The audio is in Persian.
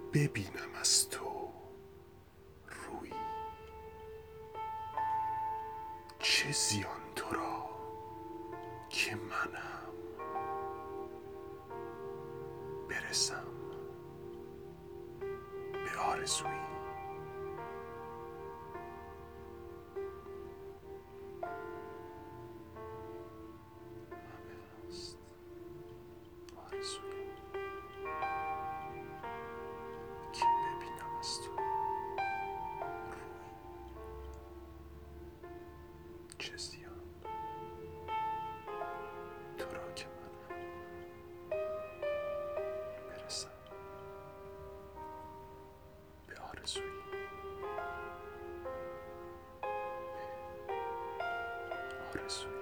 ببینم از تو روی، چه زیان تو را که منم برسم به آرزویی. آرزویی که ببینم از تو روی، چه زیان تو را که منم برسم به آرزویی. آرزویی